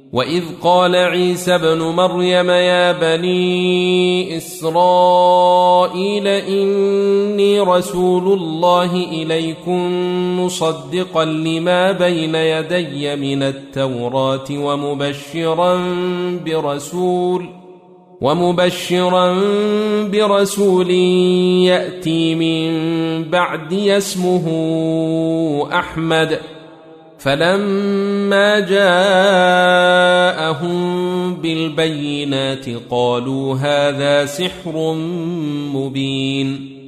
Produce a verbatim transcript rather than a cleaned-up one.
وإذ قال عيسى ابن مريم يا بني إسرائيل إني رسول الله إليكم مصدقا لما بين يدي من التوراة ومبشرا برسول ومبشرا برسول يأتي من بعدي اسمه أحمد. فلما جاءهم بالبينات قالوا هذا سحر مبين.